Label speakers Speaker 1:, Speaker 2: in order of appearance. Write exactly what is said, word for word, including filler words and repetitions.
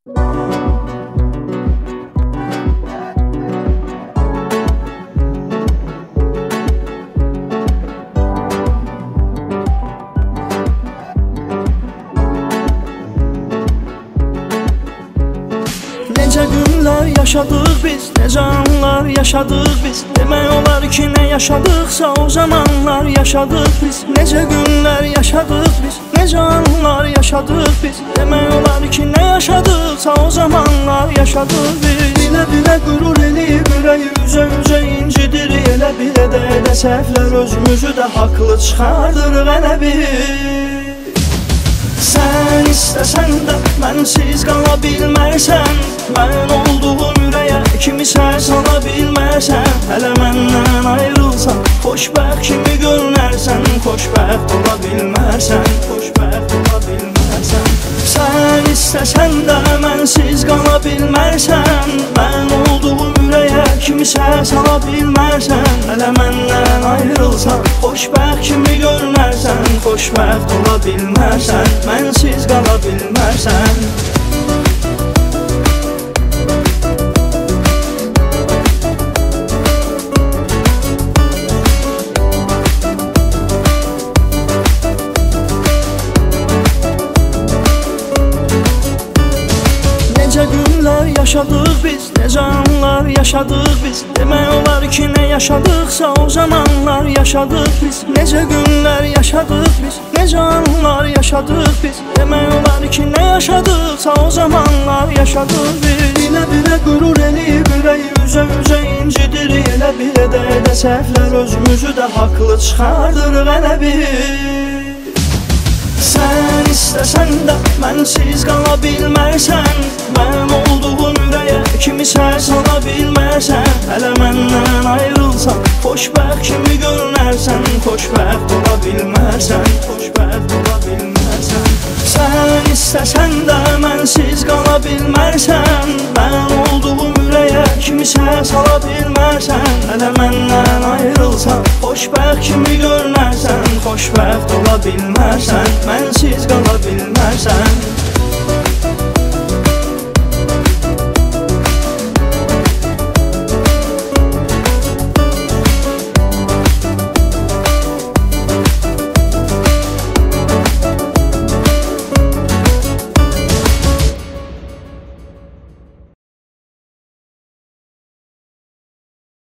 Speaker 1: Necə günlər yaşadıq biz, necə anlar yaşadıq biz. Demək olar ki, nə yaşadıqsa o zamanlar yaşadıq biz. Necə günlər yaşadıq biz, necə anlar yaşadıq biz. Demək olar ki, nə yaşadıqsa o zamanlar yaşadıq biz. Bilə-bilə qürur eləyib ürəyi üzə-üzə incidirik. Elə bilə də edə səhvlər özümüzü də haqlı çıxardırıq elə bir. Sən istəsən də mənsiz qala bilmərsən. Mən olduğum ürəyə kimisə sala bilmərsən. Hələ məndən ayrılsan, xoşbəxt kimi görünərsən. Xoşbəxt ola bilmərsən, xoşbəxt ola bilmərsən. Sən istəsən də mənsiz qala bilmərsən. Mən olduğum ürəyə kimisə sala bilmərsən. Hələ məndən ayrılsan, xoşbəxt kimi görünərsən. Xoşbəxt ola bilmərsən, mənsiz qala bilmərsən. Necə günlər yaşadıq biz, necə anlar yaşadıq biz. Demək olar ki, nə yaşadıqsa o zamanlar yaşadıq biz. Necə günlər yaşadıq biz, necə anlar yaşadıq biz. Demək olar ki, nə yaşadıqsa o zamanlar yaşadıq biz. Bilə-bilə qürur eləyib ürəyi üzə-üzə incidirik. Elə bilə də edə səhvlər özümüzü də haqlı çıxardırıq elə bir. Sən istəsən də mənsiz qala bilmərsən. Mən olduğum ürəyə kimisə sala bilmərsən. Hələ məndən ayrılsan, xoşbəxt kimi görünərsən. Xoşbəxt ola bilmərsən, xoşbəxt ola bilmərsən. Sən istəsən də mənsiz qala bilmərsən. Mən olduğum ürəyə kimisə sala bilmərsən. Hələ məndən ayrılsan, xoşbəxt kimi görünərsən. Xoşbəxt ola bilmərsən, mənsiz qala bilmərsən.